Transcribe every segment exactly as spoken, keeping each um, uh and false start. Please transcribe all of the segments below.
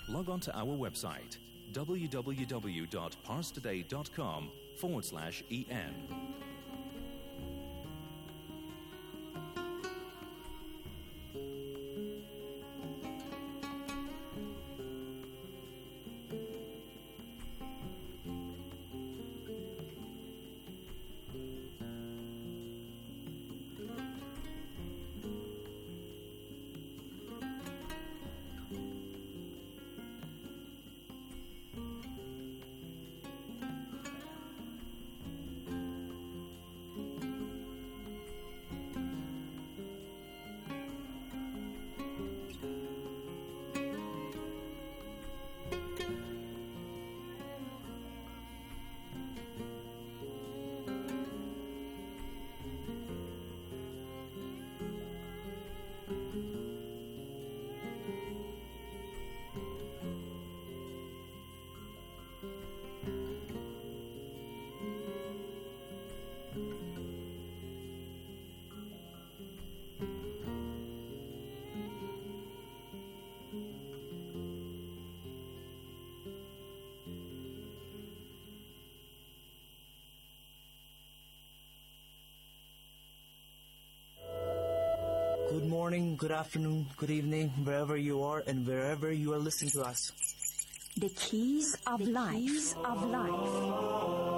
log on to our website www.parstoday.com forward slash en. Good morning, good afternoon, good evening, wherever you are and wherever you are listening to us. The Keys of the Life. Keys of Life.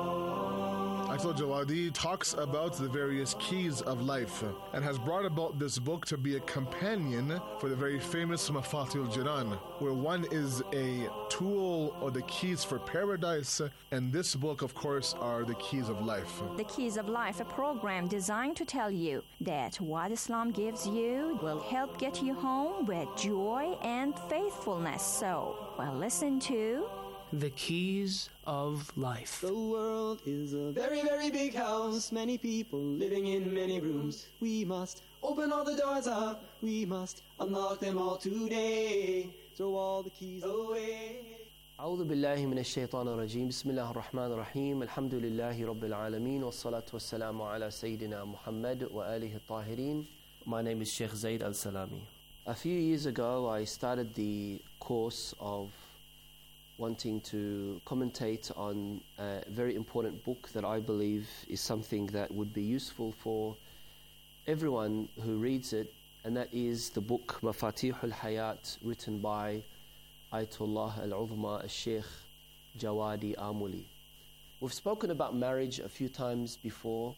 Atul Jawadi talks about the various keys of life and has brought about this book to be a companion for the very famous Mafatihul Jinan, where one is a tool or the keys for paradise, and this book, of course, are the keys of life. The Keys of Life, a program designed to tell you that what Islam gives you will help get you home with joy and faithfulness. So, well, listen to The Keys of Life. The world is a very, very big house. Many people living in many rooms. We must open all the doors up. We must unlock them all today. Throw all the keys away. أعوذ بالله من الشيطان الرجيم بسم الله الرحمن الرحيم الحمد لله رب العالمين والصلاة والسلام على سيدنا محمد وآله الطاهرين. My name is Sheikh Zaid Al-Salami. A few years ago I started the course of wanting to commentate on a very important book that I believe is something that would be useful for everyone who reads it, and that is the book Mafatihul Hayat, written by Ayatollah Al-Uzma Al-Sheikh Jawadi Amuli. We've spoken about marriage a few times before,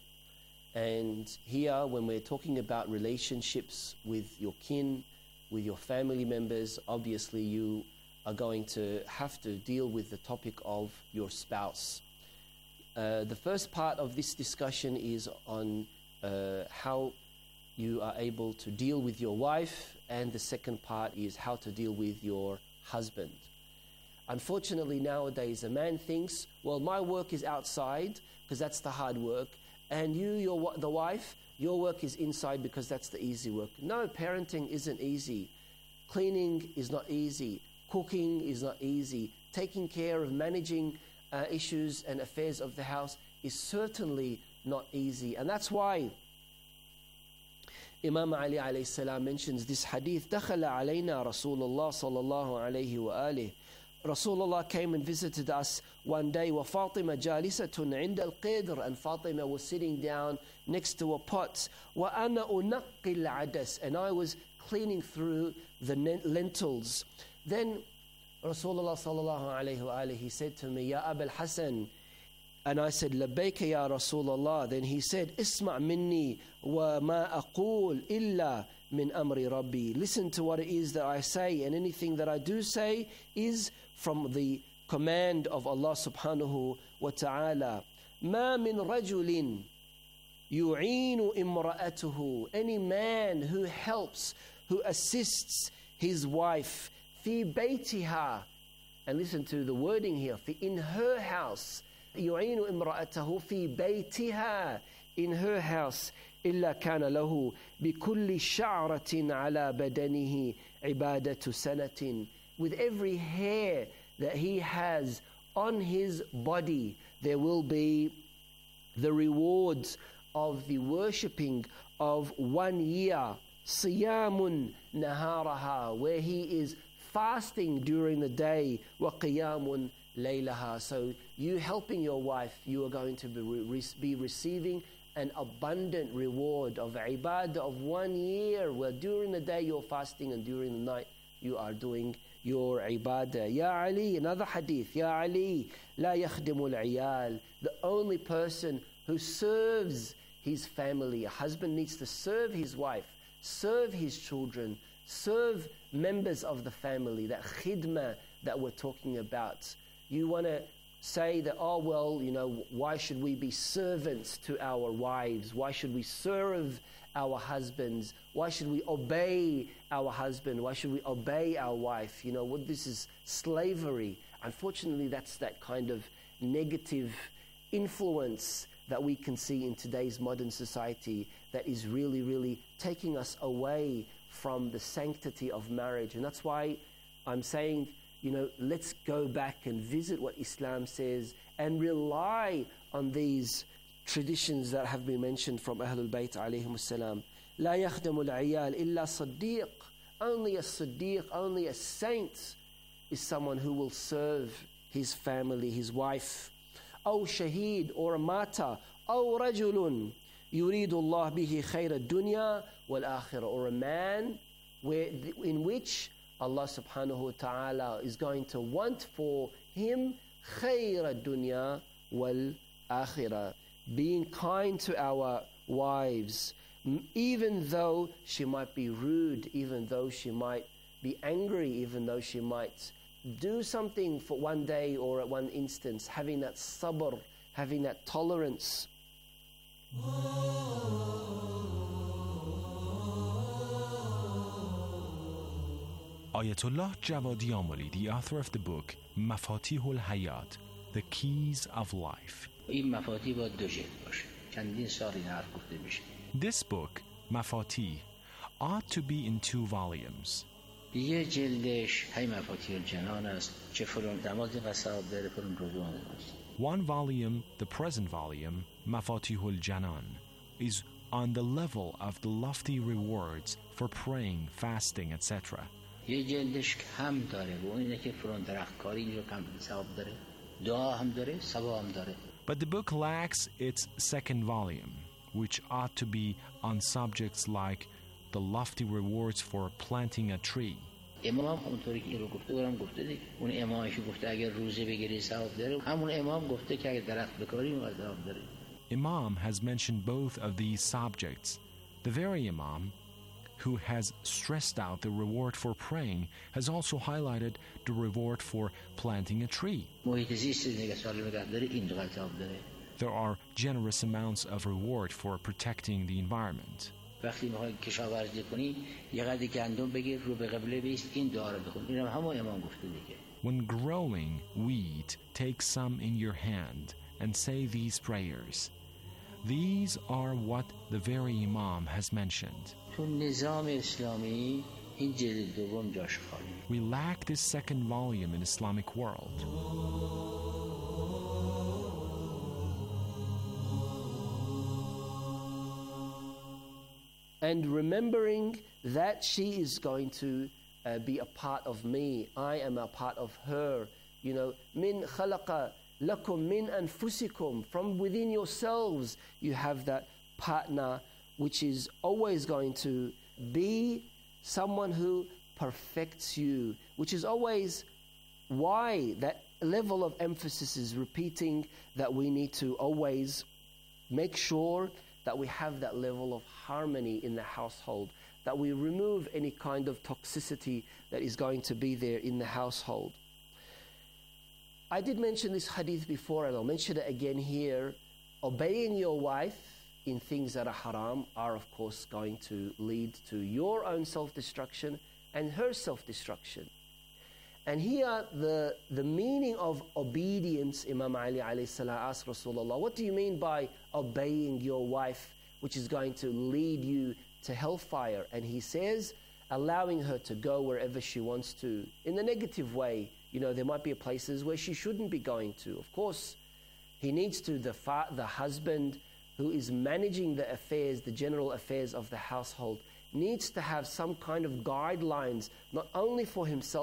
and here when we're talking about relationships with your kin, with your family members, obviously you are going to have to deal with the topic of your spouse. Uh, the first part of this discussion is on uh, how you are able to deal with your wife, and the second part is how to deal with your husband. Unfortunately, nowadays, a man thinks, well, my work is outside because that's the hard work, and you, your the wife, your work is inside because that's the easy work. No, parenting isn't easy. Cleaning is not easy. Cooking is not easy. Taking care of managing uh, issues and affairs of the house is certainly not easy. And that's why Imam Ali alayhi salam mentions this hadith, دَخَلَ عَلَيْنَا رَسُولُ اللَّهِ صَلَى اللَّهُ عَلَيْهِ وَآلِهِ. Rasulullah came and visited us one day, وَفَاطِمَةَ جَالِسَةٌ عِنْدَ الْقِدْرِ, and Fatima was sitting down next to a pot. وَأَنَا أُنَقِّ الْعَدَسِ, and I was cleaning through the lentils. Then Rasulullah sallallahu alayhi wa alayhi, he said to me, Ya Abul Hasan, and I said, Labbayka ya Rasulullah. Then he said, Isma' minni wa ma aqul illa min amri Rabbi. Listen to what it is that I say, and anything that I do say is from the command of Allah subhanahu wa ta'ala. Ma min rajulin yu'inu imra'atuhu. Any man who helps, who assists his wife, fi baytiha, and listen to the wording here, fi, in her house, yu'inu imra'atahu fi baytiha, in her house, illa kana lahu bikulli sha'ratin ala badanihi ibadatu sanatin. With every hair that he has on his body, there will be the rewards of the worshipping of one year, siyamun naharaha, where he is fasting during the day, وَقِيَامٌ لَيْلَهَا. So you helping your wife, you are going to be, re- be receiving an abundant reward of ibadah of one year, where during the day you're fasting and during the night you are doing your ibadah. Ya Ali, another hadith, Ya Ali, la yakhdimu al-iyal. The only person who serves his family, a husband needs to serve his wife, serve his children, serve members of the family, that khidmah that we're talking about. You want to say that, oh, well, you know, why should we be servants to our wives? Why should we serve our husbands? Why should we obey our husband? Why should we obey our wife? You know, what this is slavery. Unfortunately, that's that kind of negative influence that we can see in today's modern society that is really, really taking us away from the sanctity of marriage. And that's why I'm saying, you know, let's go back and visit what Islam says and rely on these traditions that have been mentioned from Ahlul Bayt alayhim as-salam. La yakhdamu al-iyal illa siddiq. Only a siddiq, only a saint is someone who will serve his family, his wife. Aw shaheed, or a martyr. Aw rajulun yuridu Allah bihi khayra dunya wal akhirah. Or a man where, in which Allah subhanahu wa ta'ala is going to want for him khayra dunya wal akhirah. Being kind to our wives, even though she might be rude, even though she might be angry, even though she might do something for one day or at one instance, having that sabr, having that tolerance. Ayatollah Javadi Amoli, the author of the book Mafatihul Hayat, The Keys of Life. This book, Mafatih, ought to be in two volumes. One volume, the present volume, Mafatihul Janan, is on the level of the lofty rewards for praying, fasting, et cetera. But the book lacks its second volume, which ought to be on subjects like the lofty rewards for planting a tree. امام اونطوری که این رو گفته اونم گفته دیگه اون امامش گفته اگر روزه بگیری ثواب داره همون امام گفته که اگر درخت بکاری اون ثواب داره. Imam has mentioned both of these subjects. The very Imam who has stressed out the reward for praying has also highlighted the reward for planting a tree. محیط زیست نگه سالم نگه داره این دو ثواب داره. There are generous amounts of reward for protecting the environment. وقتی میخوای کشاورزی کنی یه قدری گندم بگیر رو به قبله بیست این دعا رو بخون. اینم همون امام گفته دیگه. When growing wheat, take some in your hand and say these prayers. These are what the very Imam has mentioned. تو نظام اسلامی این جلد دوم جاش خالی. We lack this second volume in Islamic world. And remembering that she is going to uh, be a part of me, I am a part of her. You know, min khalaqa lakum min anfusikum, from within yourselves you have that partner which is always going to be someone who perfects you, which is always why that level of emphasis is repeating, that we need to always make sure that we have that level of harmony in the household, that we remove any kind of toxicity that is going to be there in the household. I did mention this hadith before, and I'll mention it again here. Obeying your wife in things that are haram are, of course, going to lead to your own self-destruction and her self-destruction. And here, the, the meaning of obedience, Imam Ali alayhi salam asked Rasulullah, what do you mean by obeying your wife, which is going to lead you to hellfire? And he says, allowing her to go wherever she wants to, in the negative way. You know, there might be places where she shouldn't be going to. Of course, he needs to, the, fa- the husband who is managing the affairs, the general affairs of the household, needs to have some kind of guidelines, not only for himself,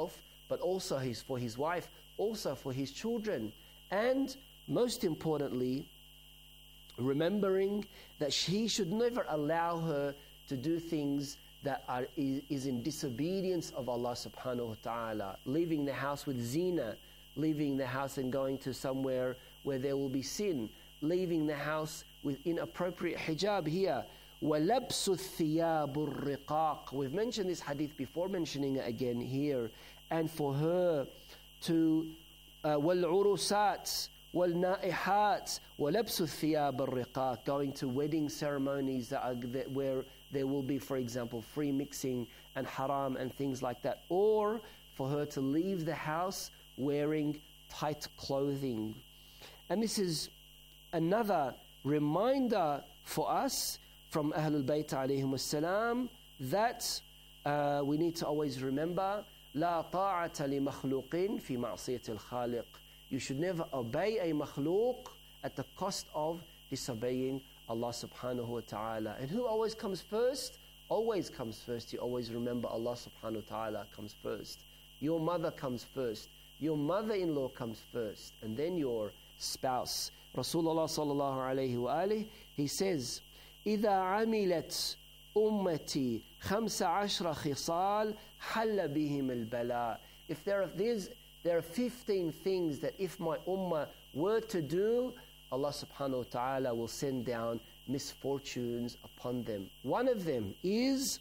but also his, for his wife, also for his children. And most importantly, remembering that he should never allow her to do things that are, is, is in disobedience of Allah subhanahu wa ta'ala, leaving the house with zina, leaving the house and going to somewhere where there will be sin, leaving the house with inappropriate hijab here. وَلَبْسُ الثِّيَابُ الرِّقَاقِ. We've mentioned this hadith before, mentioning it again here. And for her to uh, وَالْعُرُسَاتِ وَالْنَائِحَاتِ وَلَبْسُ الثِّيَابِ الرِّقَاقِ, going to wedding ceremonies that are, that where there will be, for example, free mixing and haram and things like that. Or for her to leave the house wearing tight clothing. And this is another reminder for us from Ahlul Bayt alayhim as-salam that uh, we need to always remember لا طاعة لمخلوق في معصية الخالق. You should never obey a makhluk at the cost of disobeying Allah subhanahu wa ta'ala. And who always comes first? Always comes first. You always remember Allah subhanahu wa ta'ala comes first. Your mother comes first. Your mother-in-law comes first. And then your spouse. Rasulullah sallallahu alayhi wa alihi, he says, إِذَا عَمِلَتْ أُمَّتِي خَمْسَ عَشْرَ خِصَالٍ حَلَّ بِهِمِ الْبَلَاءِ. If there are, there are fifteen things that if my ummah were to do, Allah subhanahu wa ta'ala will send down misfortunes upon them. One of them is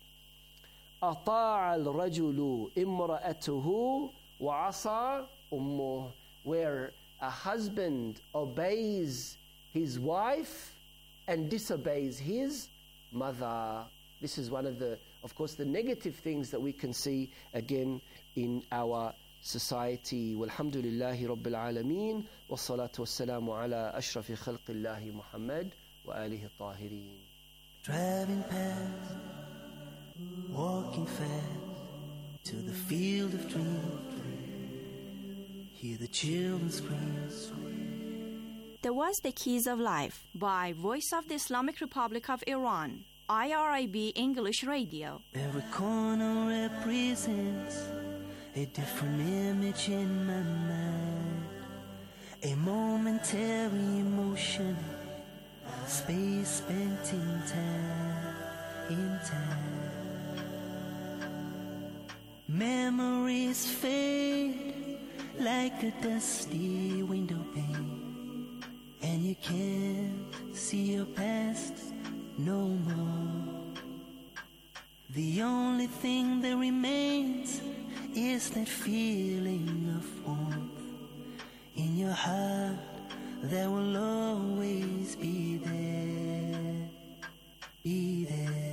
أَطَاعَ الرَّجُلُ إِمْرَأَتُهُ وَعَصَى أُمُّهُ, where a husband obeys his wife and disobeys his mother. This is one of the, of course, the negative things that we can see again in our society. Walhamdulillahi Rabbil Alameen, wassalatu wassalamu ala ashrafi khalqillahi Muhammad wa alihi tahirin. Driving past, walking fast to the field of dreams. Hear the children scream. There was The Keys of Life by Voice of the Islamic Republic of Iran, I R I B English Radio. Every corner represents a different image in my mind, a momentary emotion, space spent in time, in time. Memories fade like a dusty window pane, and you can't see your past no more. The only thing that remains is that feeling of warmth in your heart that will always be there, be there.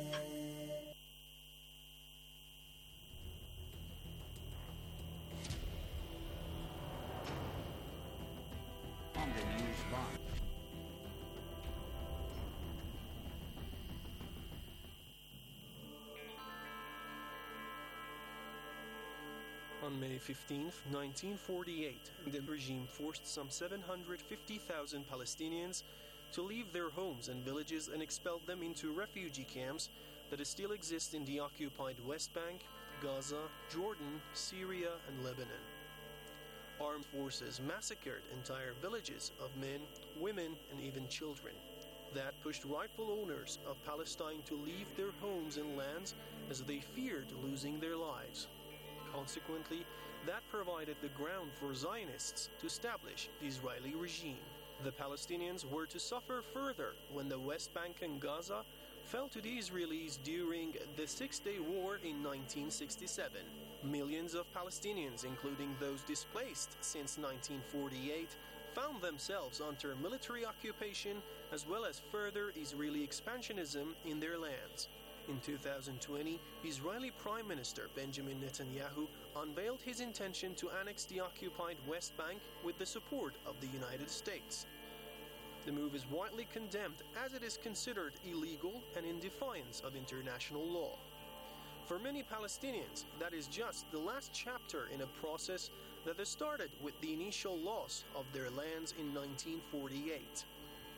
On May fifteenth, nineteen forty-eight, the regime forced some seven hundred fifty thousand Palestinians to leave their homes and villages and expelled them into refugee camps that still exist in the occupied West Bank, Gaza, Jordan, Syria, and Lebanon. Armed forces massacred entire villages of men, women, and even children. That pushed rightful owners of Palestine to leave their homes and lands as they feared losing their lives. Consequently, that provided the ground for Zionists to establish the Israeli regime. The Palestinians were to suffer further when the West Bank and Gaza fell to the Israelis during the Six-Day War in nineteen sixty-seven. Millions of Palestinians, including those displaced since nineteen forty-eight, found themselves under military occupation as well as further Israeli expansionism in their lands. In two thousand twenty, Israeli Prime Minister Benjamin Netanyahu unveiled his intention to annex the occupied West Bank with the support of the United States. The move is widely condemned as it is considered illegal and in defiance of international law. For many Palestinians, that is just the last chapter in a process that has started with the initial loss of their lands in nineteen forty-eight.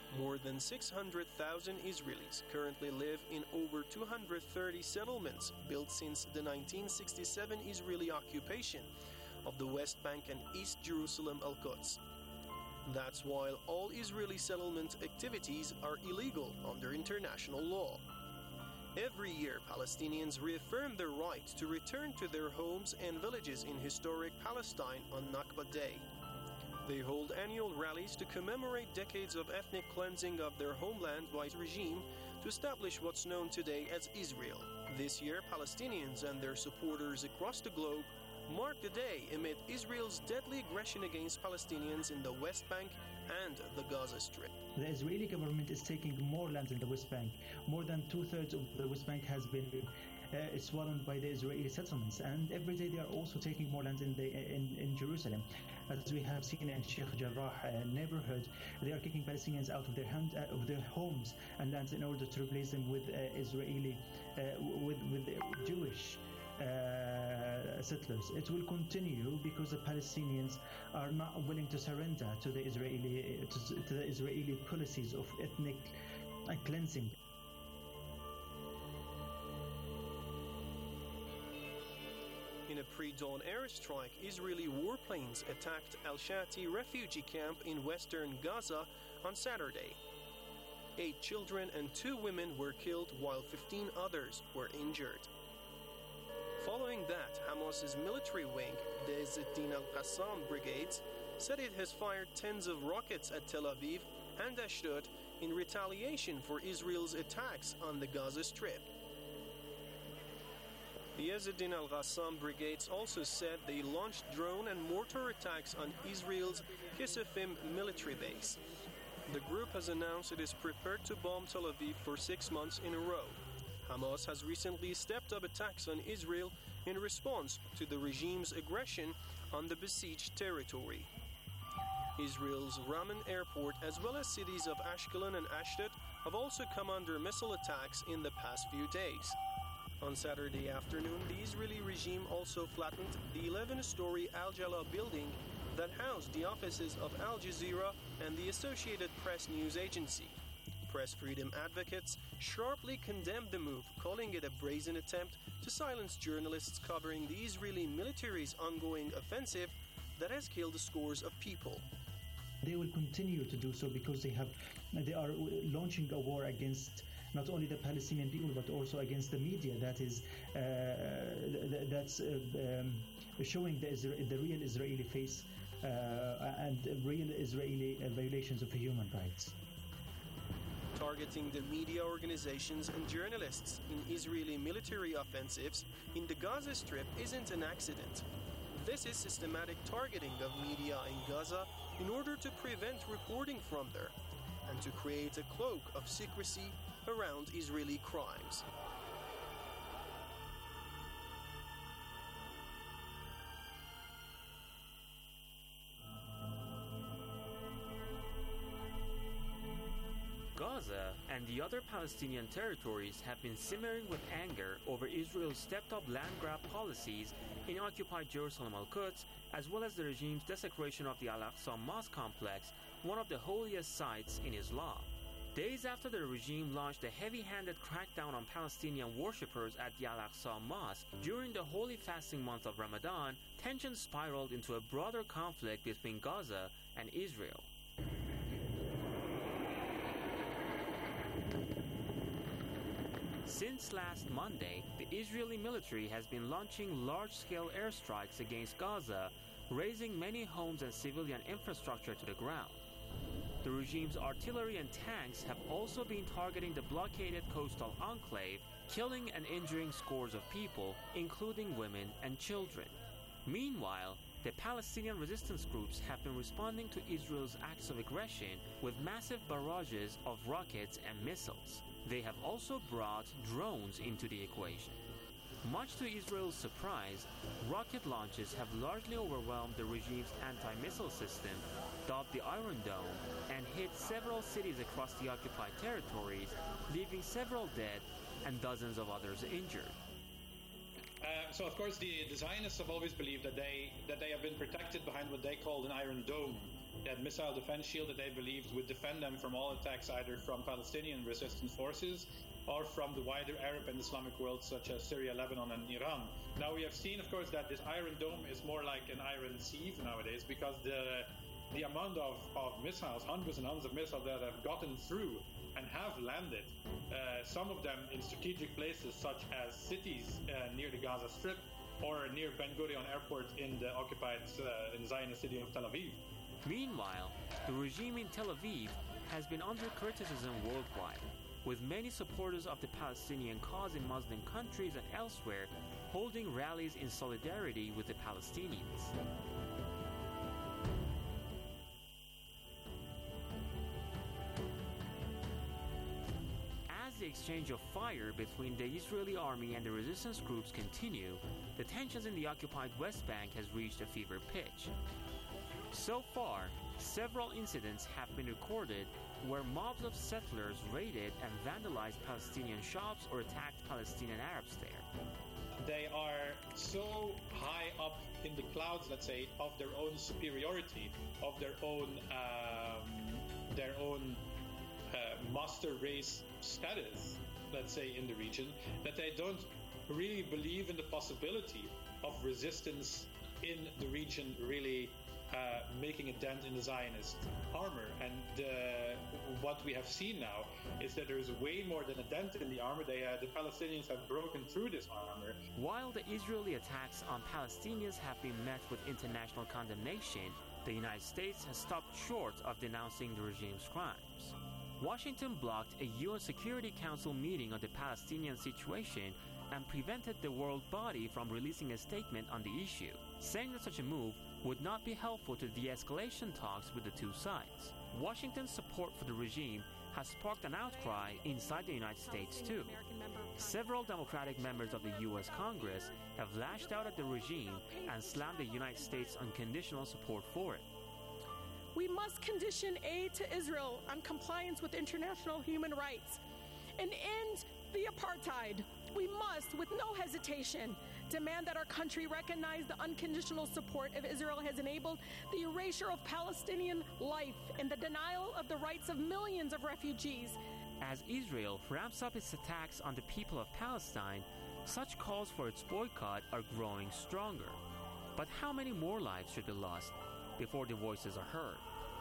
More than six hundred thousand Israelis currently live in over two hundred thirty settlements built since the nineteen sixty-seven Israeli occupation of the West Bank and East Jerusalem Al-Quds. That's while all Israeli settlement activities are illegal under international law. Every year, Palestinians reaffirm their right to return to their homes and villages in historic Palestine on Nakba Day. They hold annual rallies to commemorate decades of ethnic cleansing of their homeland by the regime to establish what's known today as Israel. This year, Palestinians and their supporters across the globe mark the day amid Israel's deadly aggression against Palestinians in the West Bank and the Gaza Strip. The Israeli government is taking more land in the West Bank. More than two-thirds of the West Bank has been uh, swallowed by the Israeli settlements, and every day they are also taking more land in, the, in, in Jerusalem. As we have seen in Sheikh Jarrah uh, neighborhood, they are kicking Palestinians out of their hand, uh, of their homes and lands in order to replace them with uh, Israeli, uh, with with Jewish Uh, settlers. It will continue because the Palestinians are not willing to surrender to the Israeli to, to the Israeli policies of ethnic uh, cleansing. In a pre-dawn airstrike, Israeli warplanes attacked Al-Shati refugee camp in western Gaza on Saturday. Eight children and two women were killed while fifteen others were injured. Following that, Hamas's military wing, the Izz ad-Din al-Qassam brigades, said it has fired tens of rockets at Tel Aviv and Ashdod in retaliation for Israel's attacks on the Gaza Strip. The Izz ad-Din al-Qassam brigades also said they launched drone and mortar attacks on Israel's Kisafim military base. The group has announced it is prepared to bomb Tel Aviv for six months in a row. Hamas has recently stepped up attacks on Israel in response to the regime's aggression on the besieged territory. Israel's Raman airport, as well as cities of Ashkelon and Ashdod, have also come under missile attacks in the past few days. On Saturday afternoon, the Israeli regime also flattened the eleven-story Al Jalaa building that housed the offices of Al Jazeera and the Associated Press news agency. Press freedom advocates sharply condemned the move, calling it a brazen attempt to silence journalists covering the Israeli military's ongoing offensive that has killed scores of people. They will continue to do so because they have, they are launching a war against not only the Palestinian people but also against the media that is uh, that's uh, um, showing the, Isra- the real Israeli face uh, and real Israeli uh, violations of human rights. Targeting the media organizations and journalists in Israeli military offensives in the Gaza Strip isn't an accident. This is systematic targeting of media in Gaza in order to prevent reporting from there and to create a cloak of secrecy around Israeli crimes. Gaza and the other Palestinian territories have been simmering with anger over Israel's stepped-up land grab policies in occupied Jerusalem Al-Quds, as well as the regime's desecration of the Al-Aqsa Mosque complex, one of the holiest sites in Islam. Days after the regime launched a heavy-handed crackdown on Palestinian worshippers at the Al-Aqsa Mosque during the holy fasting month of Ramadan, tensions spiraled into a broader conflict between Gaza and Israel. Since last Monday, the Israeli military has been launching large-scale airstrikes against Gaza, razing many homes and civilian infrastructure to the ground. The regime's artillery and tanks have also been targeting the blockaded coastal enclave, killing and injuring scores of people, including women and children. Meanwhile, the Palestinian resistance groups have been responding to Israel's acts of aggression with massive barrages of rockets and missiles. They have also brought drones into the equation. Much to Israel's surprise, rocket launches have largely overwhelmed the regime's anti-missile system, dubbed the Iron Dome, and hit several cities across the occupied territories, leaving several dead and dozens of others injured. Uh, so, of course, the, the Zionists have always believed that they that they have been protected behind what they call an Iron Dome, a missile defense shield that they believed would defend them from all attacks either from Palestinian resistance forces or from the wider Arab and Islamic world such as Syria, Lebanon and Iran. Now we have seen, of course, that this Iron Dome is more like an iron sieve nowadays because the the amount of, of missiles, hundreds and hundreds of missiles that have gotten through and have landed, uh, some of them in strategic places such as cities uh, near the Gaza Strip or near Ben Gurion Airport in the occupied uh, in Zionist city of Tel Aviv. Meanwhile, the regime in Tel Aviv has been under criticism worldwide, with many supporters of the Palestinian cause in Muslim countries and elsewhere holding rallies in solidarity with the Palestinians. As the exchange of fire between the Israeli army and the resistance groups continue, the tensions in the occupied West Bank has reached a fever pitch. So far, several incidents have been recorded where mobs of settlers raided and vandalized Palestinian shops or attacked Palestinian Arabs there. They are so high up in the clouds, let's say, of their own superiority, of their own um, their own uh, master race status, let's say, in the region, that they don't really believe in the possibility of resistance in the region really uh, making a dent in the Zionist armor. And uh, what we have seen now is that there is way more than a dent in the armor. They, uh, the Palestinians have broken through this armor. While the Israeli attacks on Palestinians have been met with international condemnation, the United States has stopped short of denouncing the regime's crimes. Washington blocked a U N Security Council meeting on the Palestinian situation and prevented the world body from releasing a statement on the issue, saying that such a move would not be helpful to de-escalation talks with the two sides. Washington's support for the regime has sparked an outcry inside the United States too. Several Democratic members of the U S Congress have lashed out at the regime and slammed the United States' unconditional support for it. We must condition aid to Israel on compliance with international human rights and end the apartheid. We must, with no hesitation, demand that our country recognize the unconditional support of Israel has enabled the erasure of Palestinian life and the denial of the rights of millions of refugees. As Israel ramps up its attacks on the people of Palestine, such calls for its boycott are growing stronger. But how many more lives should be lost before the voices are heard?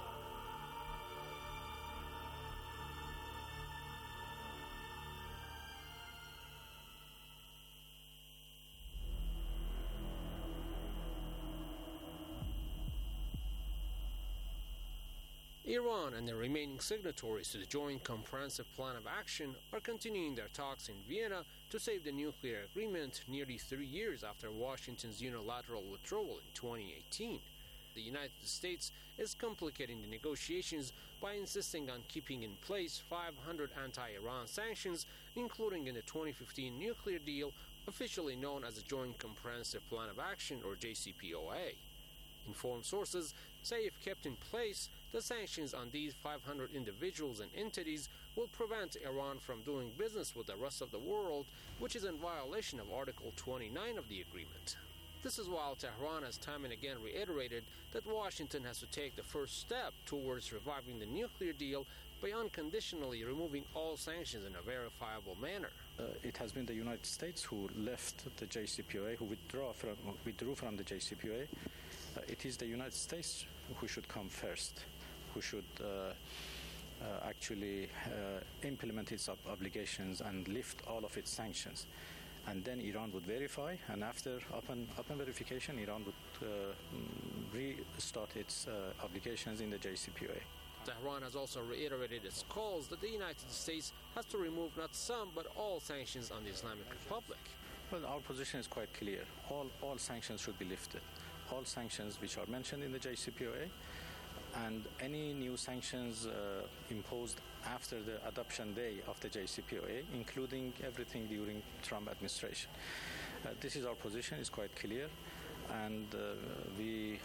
Iran and the remaining signatories to the Joint Comprehensive Plan of Action are continuing their talks in Vienna to save the nuclear agreement nearly three years after Washington's unilateral withdrawal in twenty eighteen. The United States is complicating the negotiations by insisting on keeping in place five hundred anti-Iran sanctions, including in the twenty fifteen nuclear deal, officially known as the Joint Comprehensive Plan of Action, or J C P O A. Informed sources say if kept in place, the sanctions on these five hundred individuals and entities will prevent Iran from doing business with the rest of the world, which is in violation of Article twenty-nine of the agreement. This is while Tehran has time and again reiterated that Washington has to take the first step towards reviving the nuclear deal by unconditionally removing all sanctions in a verifiable manner. Uh, it has been the United States who left the J C P O A, who withdraw from, withdrew from the J C P O A. Uh, it is the United States who should come first, who should uh, uh, actually uh, implement its ob- obligations and lift all of its sanctions. And then Iran would verify, and after upon, upon verification, Iran would uh, restart its uh, obligations in the J C P O A. Tehran has also reiterated its calls that the United States has to remove not some but all sanctions on the Islamic Republic. Well, our position is quite clear. All, all sanctions should be lifted. All sanctions which are mentioned in the J C P O A, and any new sanctions uh, imposed after the adoption day of the J C P O A, including everything during Trump administration. Uh, this is our position, it's quite clear, and uh, we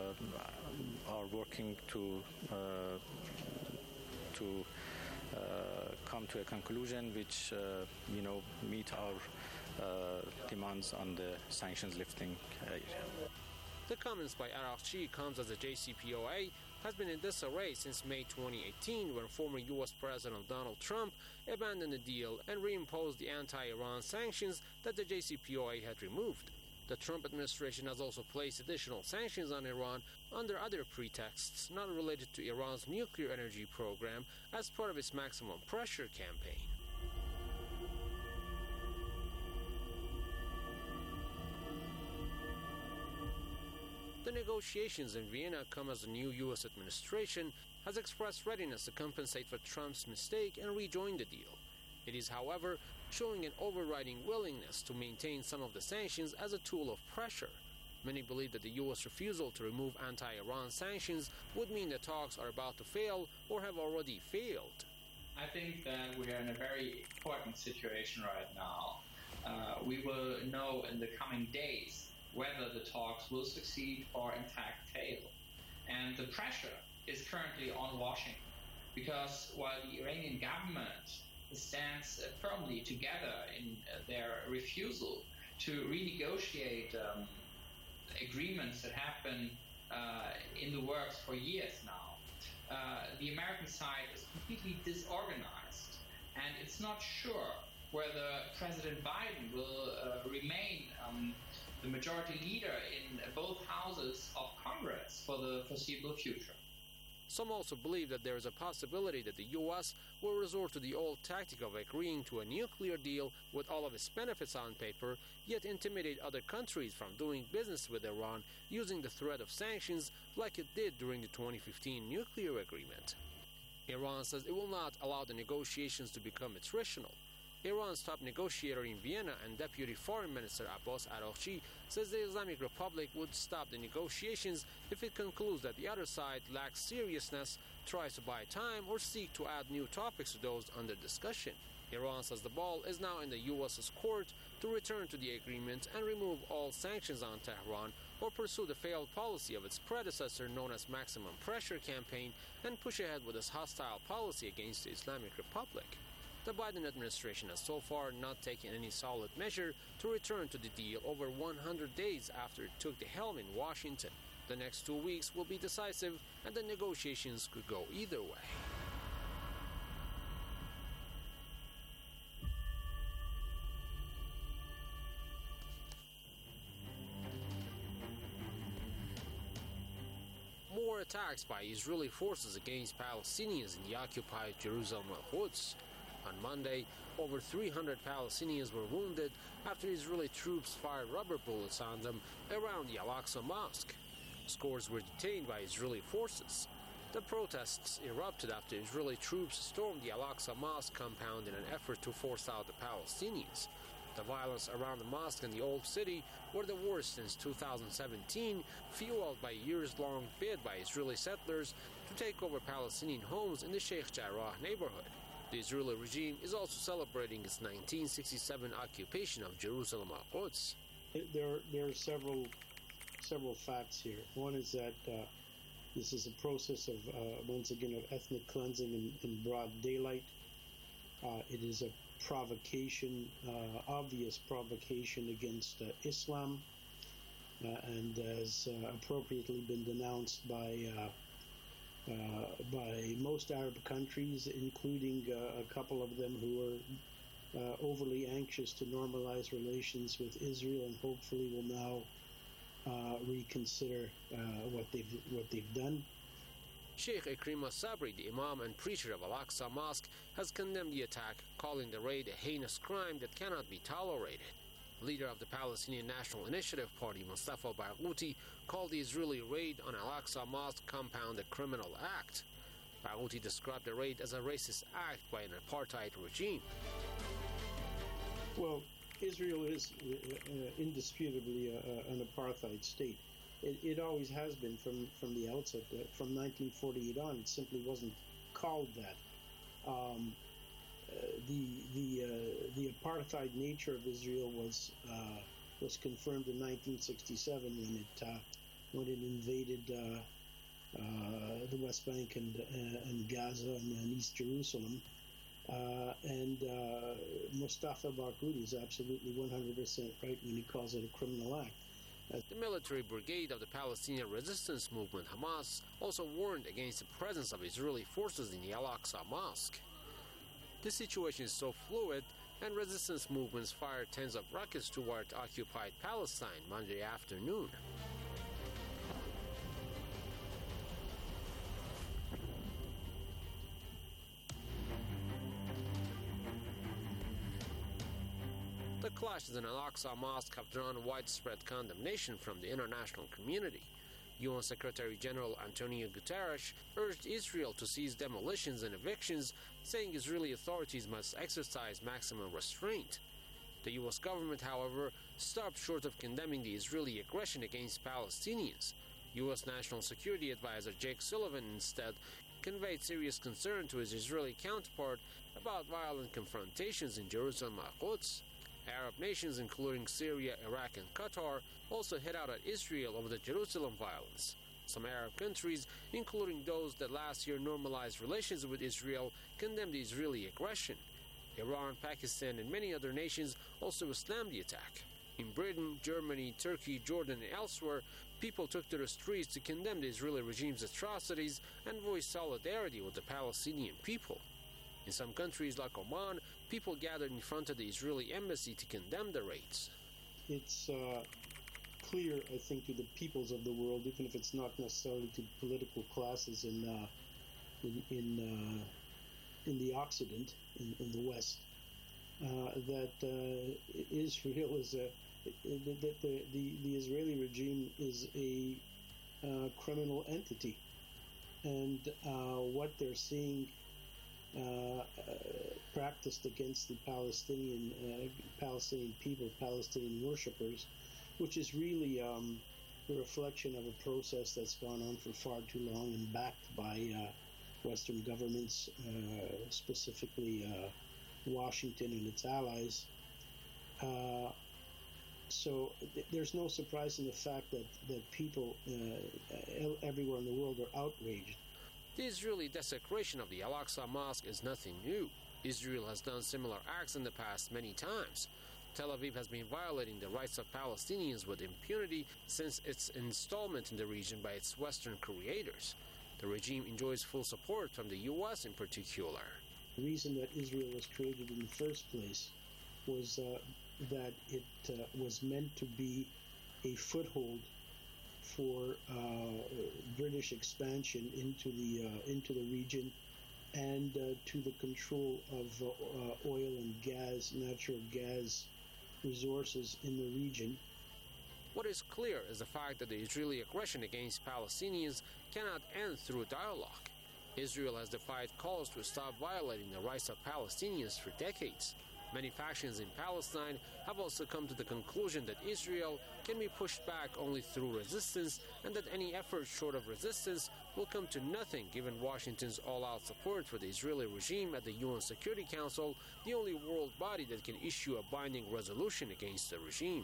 uh, are working to uh, to uh, come to a conclusion which uh, you know meet our uh, demands on the sanctions lifting area. The comments by Araghchi comes as the J C P O A has been in disarray since May twenty eighteen, when former U S President Donald Trump abandoned the deal and reimposed the anti-Iran sanctions that the J C P O A had removed. The Trump administration has also placed additional sanctions on Iran under other pretexts not related to Iran's nuclear energy program as part of its maximum pressure campaign. The negotiations in Vienna come as the new U S administration has expressed readiness to compensate for Trump's mistake and rejoin the deal. It is, however, showing an overriding willingness to maintain some of the sanctions as a tool of pressure. Many believe that the U S refusal to remove anti-Iran sanctions would mean the talks are about to fail or have already failed. I think that we are in a very important situation right now. Uh, we will know in the coming days whether the talks will succeed or in fact fail. And the pressure is currently on Washington, because while the Iranian government stands uh, firmly together in uh, their refusal to renegotiate um, agreements that have been uh, in the works for years now, uh, the American side is completely disorganized, and it's not sure whether President Biden will uh, remain um, the majority leader in both houses of Congress for the foreseeable future. Some also believe that there is a possibility that the U S will resort to the old tactic of agreeing to a nuclear deal with all of its benefits on paper, yet intimidate other countries from doing business with Iran using the threat of sanctions like it did during the twenty fifteen nuclear agreement. Iran says it will not allow the negotiations to become attritional. Iran's top negotiator in Vienna and Deputy Foreign Minister Abbas Araghchi says the Islamic Republic would stop the negotiations if it concludes that the other side lacks seriousness, tries to buy time, or seek to add new topics to those under discussion. Iran says the ball is now in the U S's court to return to the agreement and remove all sanctions on Tehran, or pursue the failed policy of its predecessor known as Maximum Pressure Campaign and push ahead with its hostile policy against the Islamic Republic. The Biden administration has so far not taken any solid measure to return to the deal over one hundred days after it took the helm in Washington. The next two weeks will be decisive, and the negotiations could go either way. More attacks by Israeli forces against Palestinians in the occupied Jerusalem Al-Quds. On Monday, over three hundred Palestinians were wounded after Israeli troops fired rubber bullets on them around the Al-Aqsa Mosque. Scores were detained by Israeli forces. The protests erupted after Israeli troops stormed the Al-Aqsa Mosque compound in an effort to force out the Palestinians. The violence around the mosque in the Old City were the worst since two thousand seventeen, fueled by a years-long bid by Israeli settlers to take over Palestinian homes in the Sheikh Jarrah neighborhood. The Israeli regime is also celebrating its nineteen sixty-seven occupation of Jerusalem Al-Quds. There, there are several, several facts here. One is that uh, this is a process of, uh, once again, of ethnic cleansing in, in broad daylight. Uh, it is a provocation, uh, obvious provocation against uh, Islam, uh, and has uh, appropriately been denounced by uh, Uh, by most Arab countries, including uh, a couple of them who are uh, overly anxious to normalize relations with Israel, and hopefully will now uh, reconsider uh, what they've what they've done. Sheikh Ikrimah Sabri, the Imam and preacher of Al-Aqsa Mosque, has condemned the attack, calling the raid a heinous crime that cannot be tolerated. Leader of the Palestinian National Initiative Party, Mustafa Barghouti, called the Israeli raid on Al-Aqsa Mosque compound a criminal act. Barghouti described the raid as a racist act by an apartheid regime. Well, Israel is uh, uh, indisputably a, a, an apartheid state. It, it always has been from, from the outset. Uh, from nineteen forty-eight on, it simply wasn't called that. Um, Uh, the the uh, the apartheid nature of Israel was uh, was confirmed in nineteen sixty-seven when it uh, when it invaded uh, uh, the West Bank and uh, and Gaza and, and East Jerusalem, uh, and uh, Mustafa Barghouti is absolutely one hundred percent right when he calls it a criminal act. The military brigade of the Palestinian resistance movement, Hamas, also warned against the presence of Israeli forces in the Al-Aqsa Mosque. The situation is so fluid, and resistance movements fired tens of rockets toward occupied Palestine Monday afternoon. The clashes in Al-Aqsa Mosque have drawn widespread condemnation from the international community. U N Secretary General Antonio Guterres urged Israel to cease demolitions and evictions, saying Israeli authorities must exercise maximum restraint. The U S government, however, stopped short of condemning the Israeli aggression against Palestinians. U S National Security Advisor Jake Sullivan instead conveyed serious concern to his Israeli counterpart about violent confrontations in Jerusalem and Quds. Arab nations, including Syria, Iraq, and Qatar, also hit out at Israel over the Jerusalem violence. Some Arab countries, including those that last year normalized relations with Israel, condemned the Israeli aggression. Iran, Pakistan, and many other nations also slammed the attack. In Britain, Germany, Turkey, Jordan, and elsewhere, people took to the streets to condemn the Israeli regime's atrocities and voice solidarity with the Palestinian people. In some countries like Oman, people gathered in front of the Israeli embassy to condemn the raids. It's uh, clear, I think, to the peoples of the world, even if it's not necessarily to political classes in uh, in in, uh, in the Occident, in, in the West, uh, that uh, Israel is a that the, the the Israeli regime is a uh, criminal entity, and uh, what they're seeing Uh, uh, practiced against the Palestinian uh, Palestinian people, Palestinian worshippers, which is really um, a reflection of a process that's gone on for far too long and backed by uh, Western governments, uh, specifically uh, Washington and its allies. Uh, so th- there's no surprise in the fact that, that people uh, everywhere in the world are outraged. The Israeli desecration of the Al-Aqsa Mosque is nothing new. Israel has done similar acts in the past many times. Tel Aviv has been violating the rights of Palestinians with impunity since its installment in the region by its Western creators. The regime enjoys full support from the U S in particular. The reason that Israel was created in the first place was uh, that it uh, was meant to be a foothold for uh, British expansion into the uh, into the region and uh, to the control of uh, uh, oil and gas, natural gas resources in the region. What is clear is the fact that the Israeli aggression against Palestinians cannot end through dialogue. Israel has defied calls to stop violating the rights of Palestinians for decades. Many factions in Palestine have also come to the conclusion that Israel can be pushed back only through resistance, and that any effort short of resistance will come to nothing given Washington's all-out support for the Israeli regime at the U N Security Council, the only world body that can issue a binding resolution against the regime.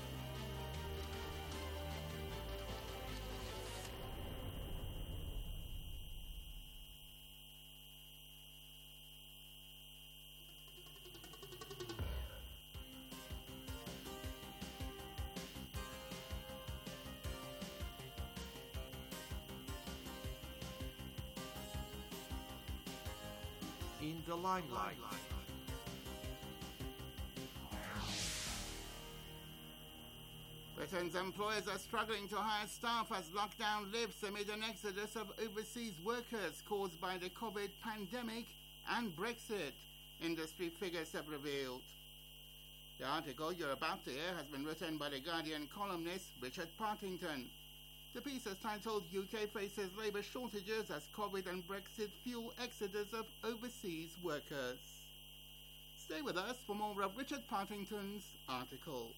In the limelight. Britain's employers are struggling to hire staff as lockdown lifts amid an exodus of overseas workers caused by the COVID pandemic and Brexit, industry figures have revealed. The article you're about to hear has been written by The Guardian columnist Richard Partington. The piece is titled U K Faces Labour Shortages as COVID and Brexit Fuel Exodus of Overseas Workers. Stay with us for more of Richard Partington's article.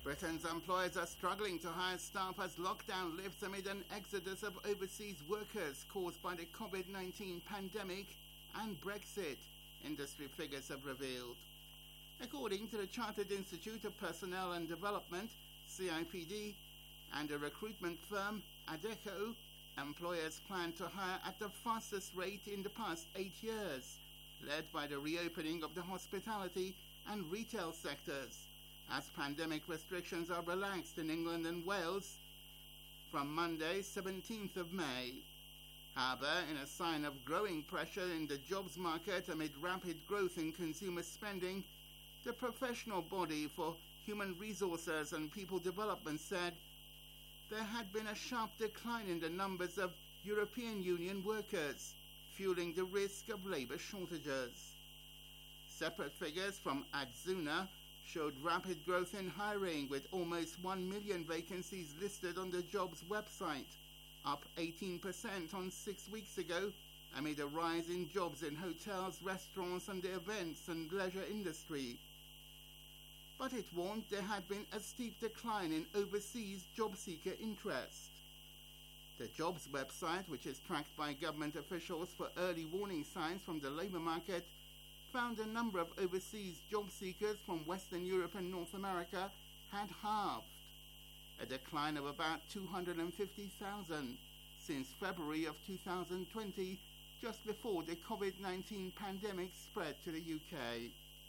Britain's employers are struggling to hire staff as lockdown lifts amid an exodus of overseas workers caused by the COVID nineteen pandemic and Brexit, industry figures have revealed. According to the Chartered Institute of Personnel and Development, C I P D, and the recruitment firm Adecco, employers plan to hire at the fastest rate in the past eight years, led by the reopening of the hospitality and retail sectors, as pandemic restrictions are relaxed in England and Wales from Monday, seventeenth of May. However, in a sign of growing pressure in the jobs market amid rapid growth in consumer spending, the professional body for human resources and people development said there had been a sharp decline in the numbers of European Union workers, fueling the risk of labour shortages. Separate figures from Adzuna showed rapid growth in hiring, with almost one million vacancies listed on the jobs website, up eighteen percent on six weeks ago, amid a rise in jobs in hotels, restaurants and the events and leisure industry. But it warned there had been a steep decline in overseas job seeker interest. The jobs website, which is tracked by government officials for early warning signs from the labour market, found a number of overseas job seekers from Western Europe and North America had halved, a decline of about two hundred fifty thousand since February of two thousand twenty, just before the COVID nineteen pandemic spread to the U K.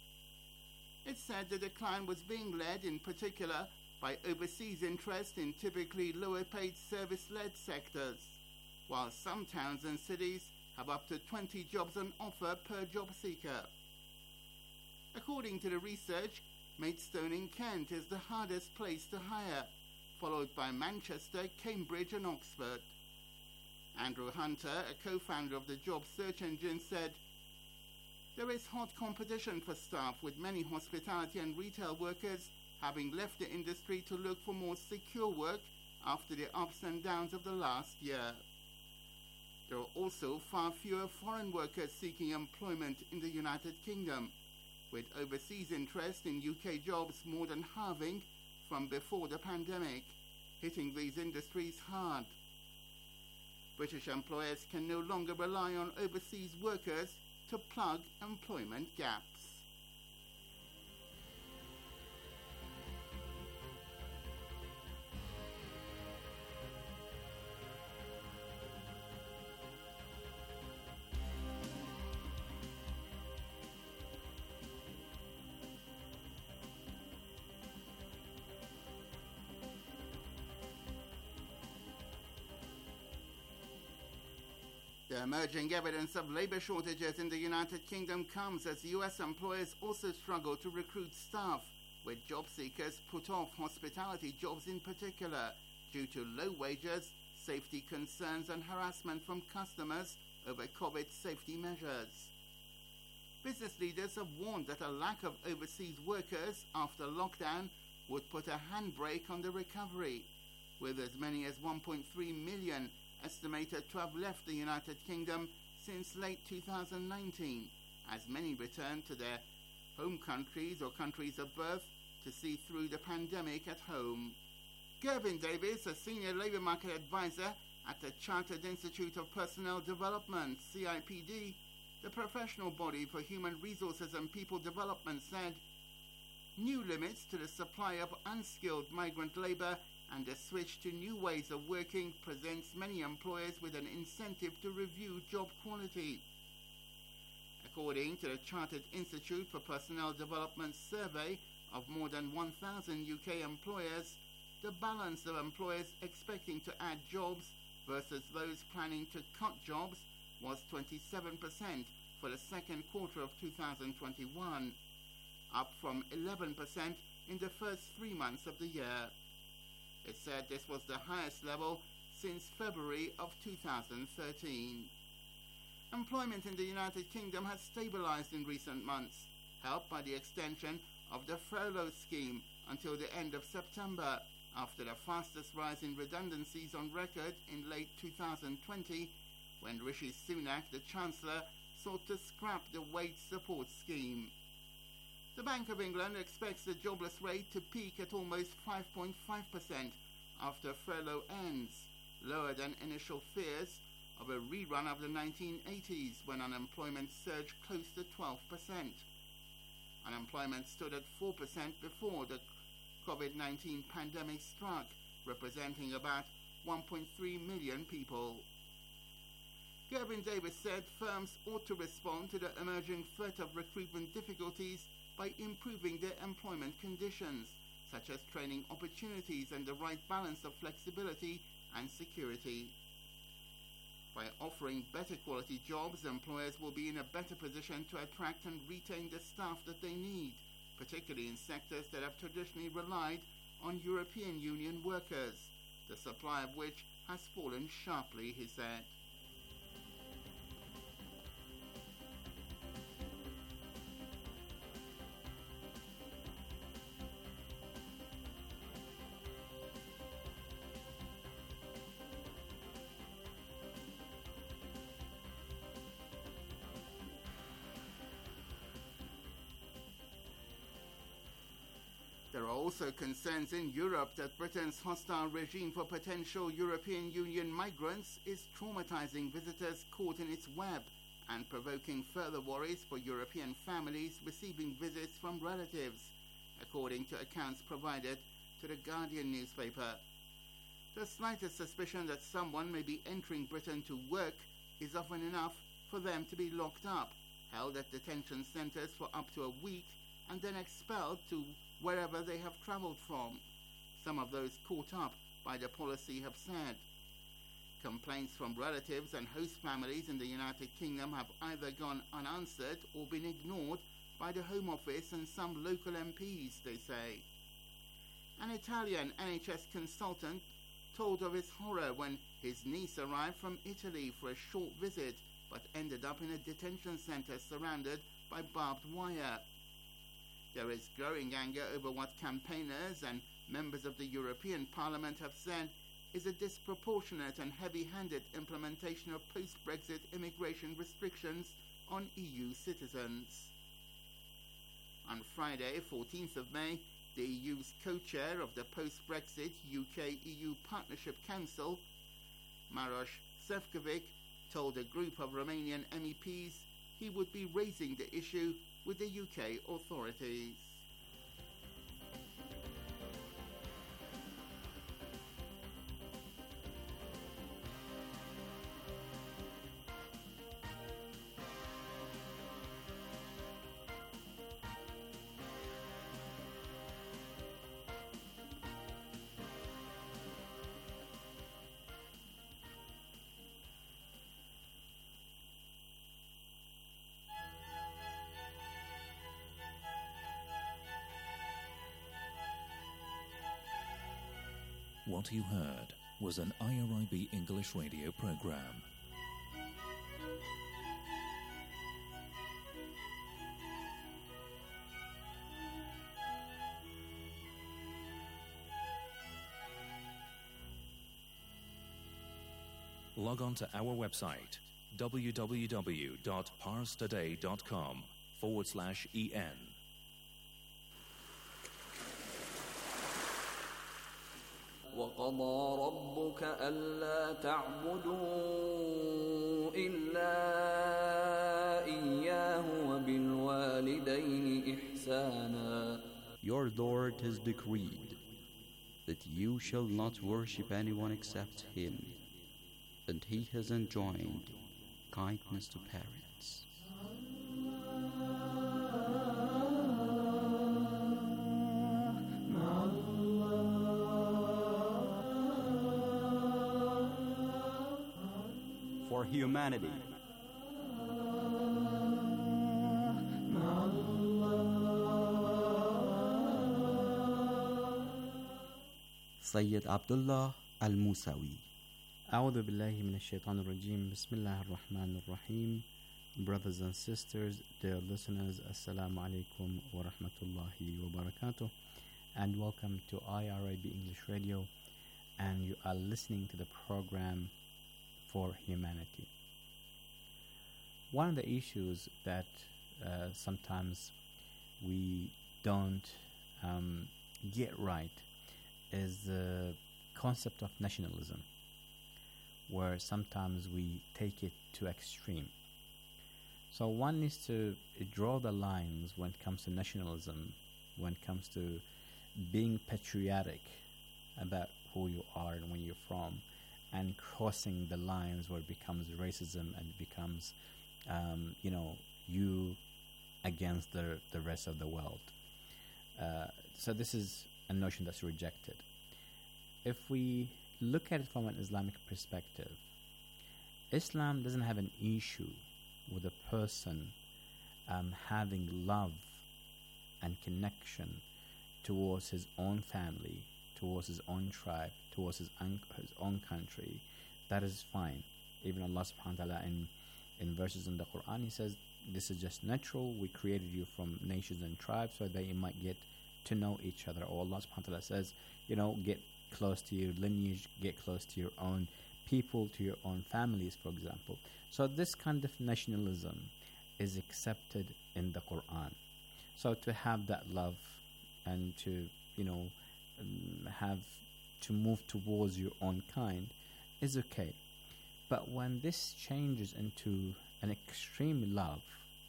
It said the decline was being led in particular by overseas interest in typically lower-paid service-led sectors, while some towns and cities have up to twenty jobs on offer per job seeker. According to the research, Maidstone in Kent is the hardest place to hire, followed by Manchester, Cambridge and Oxford. Andrew Hunter, a co-founder of the job search engine, said, "There is hot competition for staff, with many hospitality and retail workers having left the industry to look for more secure work after the ups and downs of the last year. There are also far fewer foreign workers seeking employment in the United Kingdom, with overseas interest in U K jobs more than halving from before the pandemic, hitting these industries hard. British employers can no longer rely on overseas workers to plug employment gaps." The emerging evidence of labour shortages in the United Kingdom comes as U S employers also struggle to recruit staff, with job seekers put off hospitality jobs in particular due to low wages, safety concerns and harassment from customers over COVID safety measures. Business leaders have warned that a lack of overseas workers after lockdown would put a handbrake on the recovery, with as many as one point three million estimated to have left the United Kingdom since late two thousand nineteen, as many return to their home countries or countries of birth to see through the pandemic at home. Gervin Davis, a senior labour market advisor at the Chartered Institute of Personnel Development, C I P D, the professional body for human resources and people development, said, "New limits to the supply of unskilled migrant labour and the switch to new ways of working presents many employers with an incentive to review job quality." According to the Chartered Institute for Personnel Development survey of more than one thousand U K employers, the balance of employers expecting to add jobs versus those planning to cut jobs was twenty-seven percent for the second quarter of two thousand twenty-one, up from eleven percent in the first three months of the year. It said this was the highest level since February of two thousand thirteen. Employment in the United Kingdom has stabilized in recent months, helped by the extension of the furlough scheme until the end of September, after the fastest rise in redundancies on record in late two thousand twenty, when Rishi Sunak, the Chancellor, sought to scrap the wage support scheme. The Bank of England expects the jobless rate to peak at almost five point five percent after furlough ends, lower than initial fears of a rerun of the nineteen eighties when unemployment surged close to twelve percent. Unemployment stood at four percent before the COVID nineteen pandemic struck, representing about one point three million people. Gervin Davis said firms ought to respond to the emerging threat of recruitment difficulties by improving their employment conditions, such as training opportunities and the right balance of flexibility and security. By offering better quality jobs, employers will be in a better position to attract and retain the staff that they need, particularly in sectors that have traditionally relied on European Union workers, the supply of which has fallen sharply, he said. There are also concerns in Europe that Britain's hostile regime for potential European Union migrants is traumatizing visitors caught in its web and provoking further worries for European families receiving visits from relatives, according to accounts provided to the Guardian newspaper. The slightest suspicion that someone may be entering Britain to work is often enough for them to be locked up, held at detention centres for up to a week, and then expelled to wherever they have travelled from. Some of those caught up by the policy have said. Complaints from relatives and host families in the United Kingdom have either gone unanswered or been ignored by the Home Office and some local M Ps, they say. An Italian N H S consultant told of his horror when his niece arrived from Italy for a short visit but ended up in a detention centre surrounded by barbed wire. There is growing anger over what campaigners and members of the European Parliament have said is a disproportionate and heavy-handed implementation of post-Brexit immigration restrictions on E U citizens. On Friday, fourteenth of May, the E U's co-chair of the post-Brexit U K E U Partnership Council, Maroš Šefčovič, told a group of Romanian M E Ps he would be raising the issue with the U K authorities. What you heard was an I R I B English radio program. Log on to our website w w w dot pars today dot com forward slash en. وقضى ربك ألا تعبدوا إلا إياه وبالوالدين إحسانا. Your Lord has decreed that you shall not worship anyone except Him, and He has enjoined kindness to parents. For humanity. Sayyid Abdullah Al-Musawi. أعوذ بالله من الشيطان الرجيم بسم الله الرحمن الرحيم. Brothers and sisters, dear listeners, Assalamu alaikum wa rahmatullahi wa barakatuh, and welcome to I R I B English Radio, and you are listening to the program For Humanity. One of the issues that uh, sometimes we don't um, get right is the concept of nationalism, where sometimes we take it to extreme. So one needs to draw the lines when it comes to nationalism, when it comes to being patriotic about who you are and where you're from, and crossing the lines where it becomes racism and becomes, um, you know, you against the, the rest of the world. Uh, so this is a notion that's rejected. If we look at it from an Islamic perspective, Islam doesn't have an issue with a person um, having love and connection towards his own family, towards his own tribe, towards his own, his own country. That is fine. Even Allah subhanahu wa ta'ala in, in verses in the Quran, He says, this is just natural. We created you from nations and tribes so that you might get to know each other. Or Allah subhanahu wa ta'ala says, you know, get close to your lineage, get close to your own people, to your own families, for example. So this kind of nationalism is accepted in the Quran. So to have that love and to, you know, um, have to move towards your own kind is okay. But when this changes into an extreme love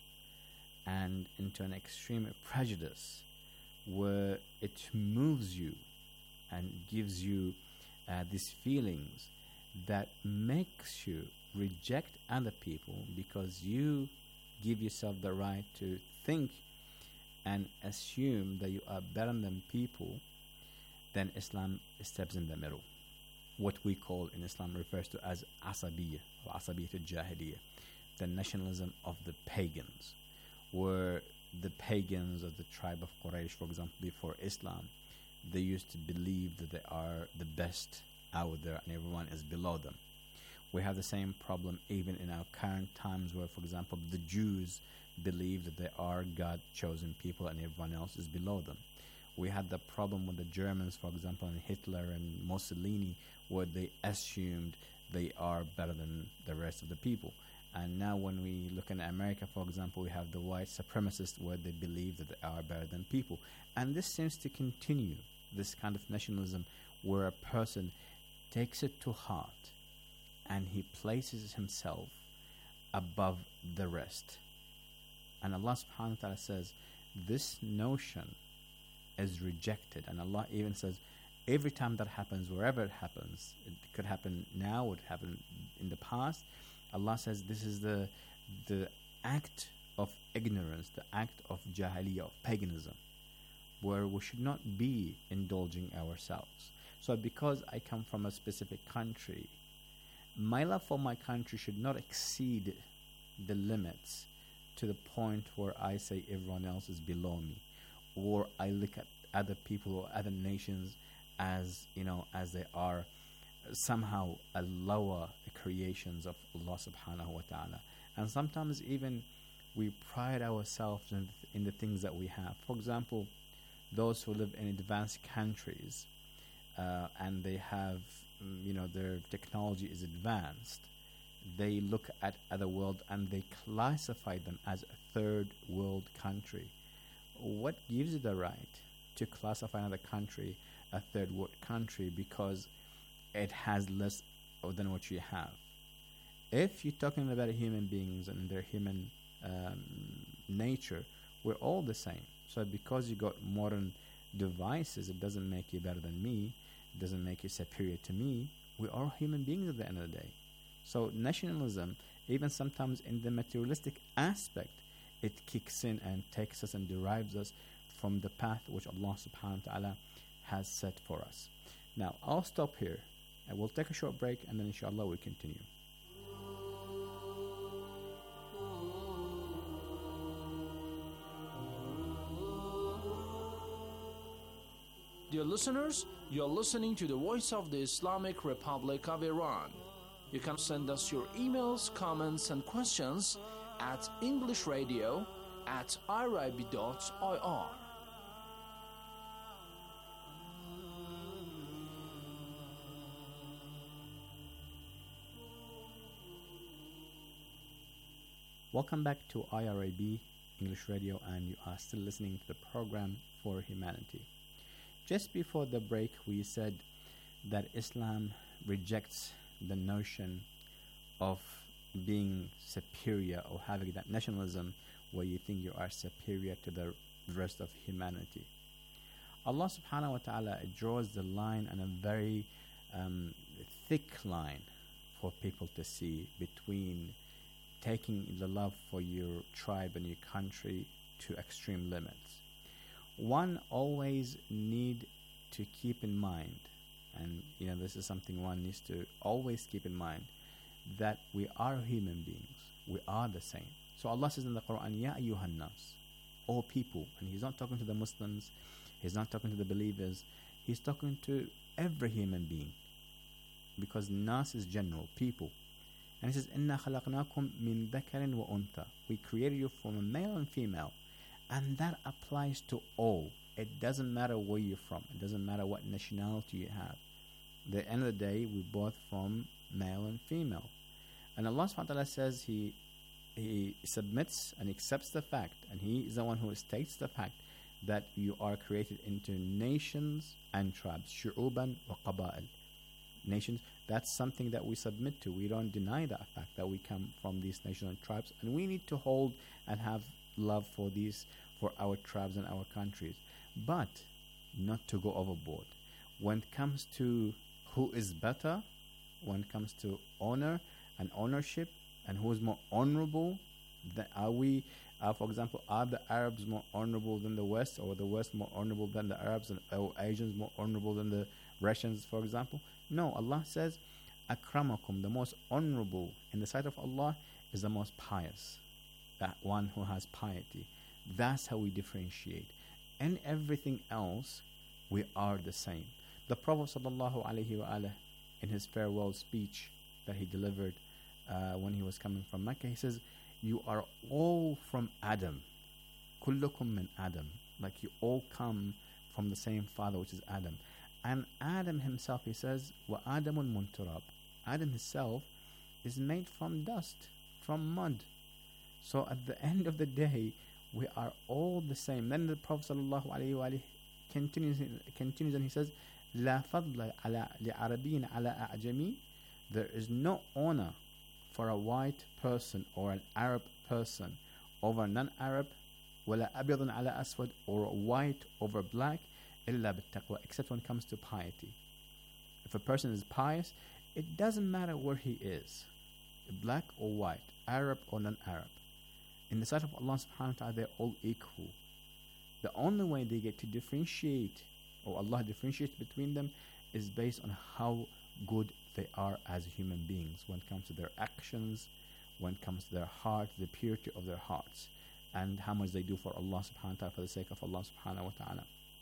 and into an extreme prejudice, where it moves you and gives you uh, these feelings that makes you reject other people because you give yourself the right to think and assume that you are better than people, then Islam steps in the middle. What we call in Islam refers to as asabiyya or asabiyya al-jahiliyyah, the nationalism of the pagans, where the pagans of the tribe of Quraysh, for example, before Islam, they used to believe that they are the best out there and everyone is below them. We have the same problem even in our current times where, for example, the Jews believe that they are God-chosen people and everyone else is below them. We had the problem with the Germans, for example, and Hitler and Mussolini, where they assumed they are better than the rest of the people. And now when we look in America, for example, we have the white supremacists where they believe that they are better than people. And this seems to continue, this kind of nationalism where a person takes it to heart and he places himself above the rest. And Allah subhanahu wa ta'ala says this notion is rejected. And Allah even says every time that happens, wherever it happens, it could happen now, it happened in the past, Allah says this is the the act of ignorance, the act of jahiliyyah, of paganism, where we should not be indulging ourselves. So because I come from a specific country, my love for my country should not exceed the limits to the point where I say everyone else is below me, or I look at other people or other nations as, you know, as they are somehow a lower creations of Allah subhanahu wa ta'ala. And sometimes even we pride ourselves in, in the things that we have. For example, those who live in advanced countries uh, and they have, um, you know, their technology is advanced, they look at other world and they classify them as a third world country. What gives you the right to classify another country a third world country because it has less than what you have? If you're talking about human beings and their human um, nature, we're all the same. So because you got modern devices, it doesn't make you better than me. It doesn't make you superior to me. We are human beings at the end of the day. So nationalism, even sometimes in the materialistic aspect, it kicks in and takes us and derives us from the path which Allah subhanahu wa ta'ala has set for us. Now, I'll stop here. I will take a short break and then inshallah we'll continue. Dear listeners, you are listening to the voice of the Islamic Republic of Iran. You can send us your emails, comments, and questions at englishradio at irib dot I R. Welcome back to I R I B English Radio, and you are still listening to the program For Humanity. Just before the break, we said that Islam rejects the notion of being superior or having that nationalism where you think you are superior to the rest of humanity. Allah subhanahu wa ta'ala draws the line on a very um, thick line for people to see between taking the love for your tribe and your country to extreme limits. One always need to keep in mind, and you know this is something one needs to always keep in mind, that we are human beings. We are the same. So Allah says in the Quran, Ya ayyuhan nas, all people. And He's not talking to the Muslims, He's not talking to the believers, He's talking to every human being, because nas is general, people. And He says, Inna khalaqnakum min dhakarin wa untha. We created you from a male and female. And that applies to all. It doesn't matter where you're from. It doesn't matter what nationality you have. At the end of the day, we both from male and female. And Allah subhanahu wa ta'ala says He He submits and accepts the fact, and He is the one who states the fact that you are created into nations and tribes. Shu'uban wa qaba'il. Nations, that's something that we submit to. We don't deny that fact that we come from these nations and tribes, and we need to hold and have love for these, for our tribes and our countries, but not to go overboard. When it comes to who is better, when it comes to honor and ownership, and who is more honorable, that are we, uh, for example, are the Arabs more honorable than the West, or the West more honorable than the Arabs, and or Asians more honorable than the Russians, for example? No, Allah says, Akramakum, the most honorable in the sight of Allah is the most pious, that one who has piety. That's how we differentiate. And everything else, we are the same. The Prophet sallallahu alaihi wasallam, in his farewell speech that he delivered uh, when he was coming from Mecca, he says, you are all from Adam. Kullukum min Adam. Like you all come from the same father, which is Adam. And Adam himself, he says, wa Adamun munturab. Adam himself is made from dust, from mud. So at the end of the day, we are all the same. Then the Prophet sallallahu alaihi wasallam continues, continues and he says, لا فضل على لعربي على أعجمي. There is no honor for a white person or an Arab person over a non-Arab, ولا أبيض على أسود, or white over black, إلا بالتقوى, except when it comes to piety. If a person is pious, it doesn't matter where he is, black or white, Arab or non-Arab. In the sight of Allah subhanahu wa ta'ala, they're all equal. The only way they get to differentiate, or Allah differentiates between them, is based on how good they are as human beings when it comes to their actions, when it comes to their heart, the purity of their hearts, and how much they do for Allah subhanahu wa ta'ala, for the sake of Allah subhanahu wa ta'ala.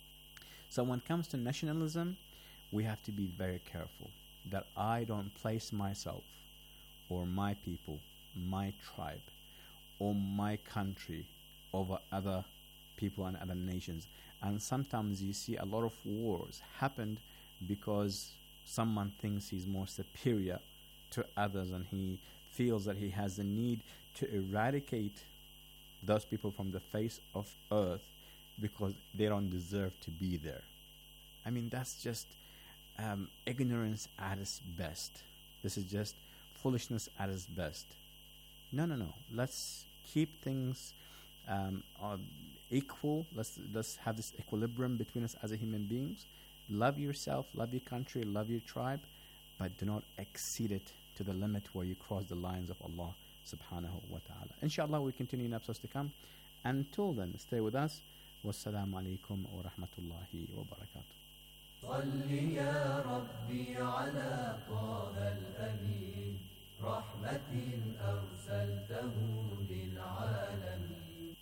So when it comes to nationalism, we have to be very careful that I don't place myself or my people, my tribe, or my country over other people and other nations. And sometimes you see a lot of wars happened because someone thinks he's more superior to others, and he feels that he has the need to eradicate those people from the face of earth because they don't deserve to be there. I mean, that's just um, ignorance at its best. This is just foolishness at its best. No, no, no. Let's keep things um, uh, equal. Let's let's have this equilibrium between us as a human beings. Love yourself, love your country, love your tribe, but do not exceed it to the limit where you cross the lines of Allah subhanahu wa ta'ala. Inshallah, we continue in episodes to come. Until then, stay with us. Wassalamu alaikum wa rahmatullahi wa barakatuh. صل يا ربي على طه الأمين رحمة أرسلته للعالمين.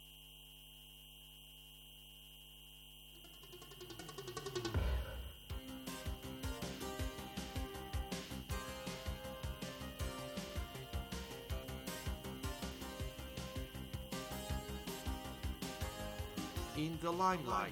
In the limelight.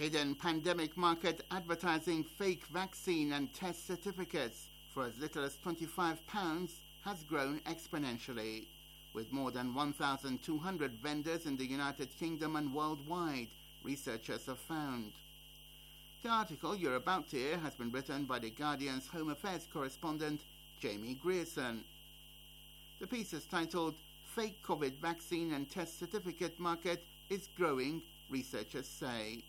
hidden pandemic market advertising fake vaccine and test certificates for as little as twenty-five pounds has grown exponentially, with more than one thousand two hundred vendors in the United Kingdom and worldwide, researchers have found. The article you're about to hear has been written by The Guardian's Home Affairs correspondent, Jamie Grierson. The piece is titled, Fake COVID Vaccine and Test Certificate Market is Growing, Researchers Say.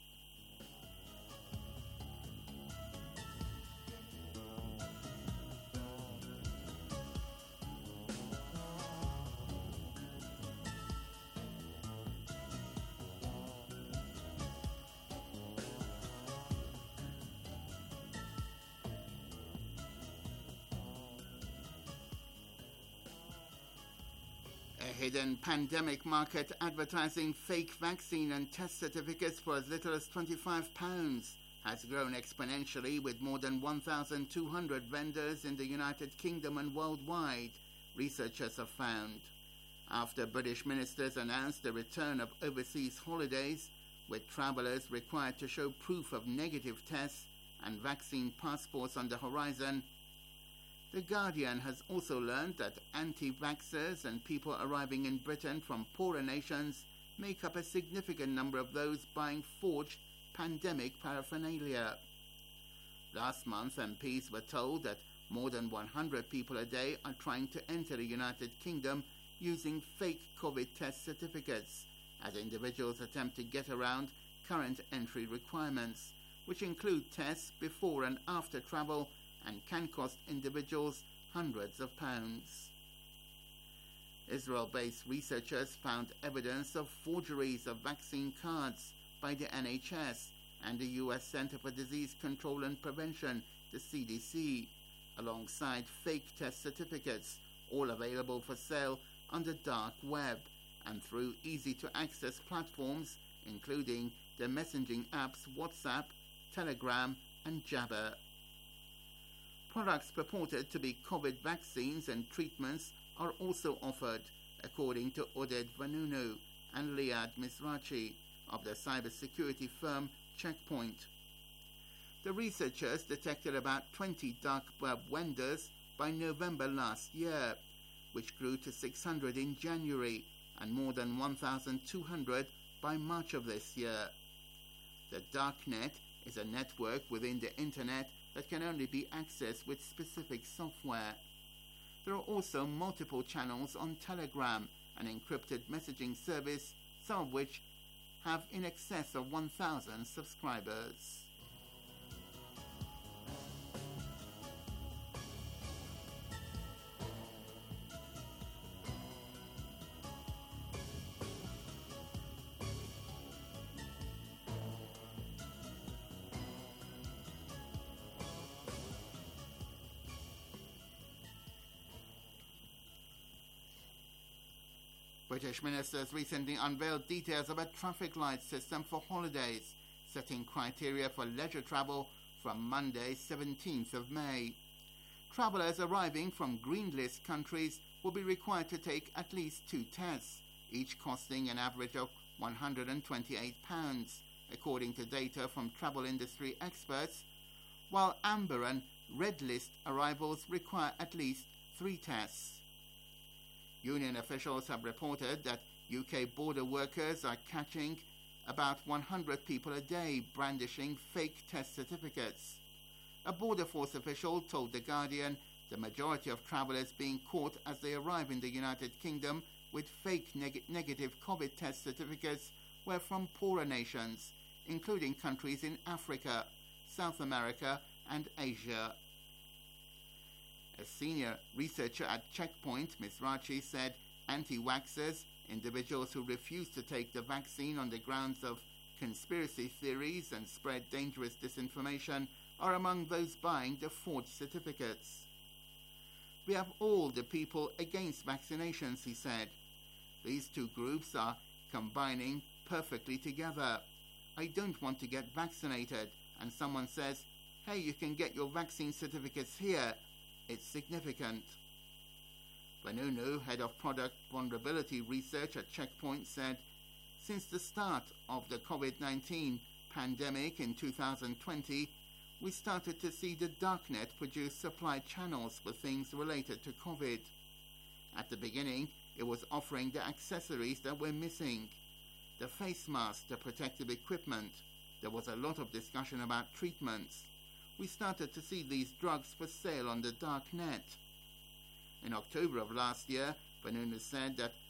Hidden pandemic market advertising fake vaccine and test certificates for as little as twenty-five pounds has grown exponentially, with more than one thousand two hundred vendors in the United Kingdom and worldwide, researchers have found. After British ministers announced the return of overseas holidays, with travellers required to show proof of negative tests and vaccine passports on the horizon, The Guardian has also learned that anti-vaxxers and people arriving in Britain from poorer nations make up a significant number of those buying forged pandemic paraphernalia. Last month, M Ps were told that more than one hundred people a day are trying to enter the United Kingdom using fake COVID test certificates, as individuals attempt to get around current entry requirements, which include tests before and after travel and can cost individuals hundreds of pounds. Israel-based researchers found evidence of forgeries of vaccine cards by the N H S and the U S Center for Disease Control and Prevention, the C D C, alongside fake test certificates, all available for sale on the dark web and through easy-to-access platforms, including the messaging apps WhatsApp, Telegram, and Jabber. Products purported to be COVID vaccines and treatments are also offered, according to Oded Vanunu and Liad Mizrachi of the cybersecurity firm Checkpoint. The researchers detected about twenty dark web vendors by November last year, which grew to six hundred in January and more than one thousand two hundred by March of this year. The darknet is a network within the internet that can only be accessed with specific software. There are also multiple channels on Telegram, an encrypted messaging service, some of which have in excess of one thousand subscribers. British ministers recently unveiled details of a traffic light system for holidays, setting criteria for leisure travel from Monday, seventeenth of May. Travellers arriving from green list countries will be required to take at least two tests, each costing an average of one hundred twenty-eight pounds, according to data from travel industry experts, while amber and red list arrivals require at least three tests. Union officials have reported that U K border workers are catching about one hundred people a day brandishing fake test certificates. A Border Force official told The Guardian the majority of travellers being caught as they arrive in the United Kingdom with fake neg- negative COVID test certificates were from poorer nations, including countries in Africa, South America and Asia. A senior researcher at Checkpoint, Mizrachi, said anti-vaxxers, individuals who refuse to take the vaccine on the grounds of conspiracy theories and spread dangerous disinformation, are among those buying the forged certificates. We have all the people against vaccinations, he said. These two groups are combining perfectly together. I don't want to get vaccinated, and someone says, hey, you can get your vaccine certificates here. It's significant. Vanunu, head of product vulnerability research at Checkpoint, said, since the start of the COVID nineteen pandemic in two thousand twenty, we started to see the darknet produce supply channels for things related to COVID. At the beginning, it was offering the accessories that were missing, the face masks, the protective equipment. There was a lot of discussion about treatments. We started to see these drugs for sale on the dark net. In October of last year, Vanunu said that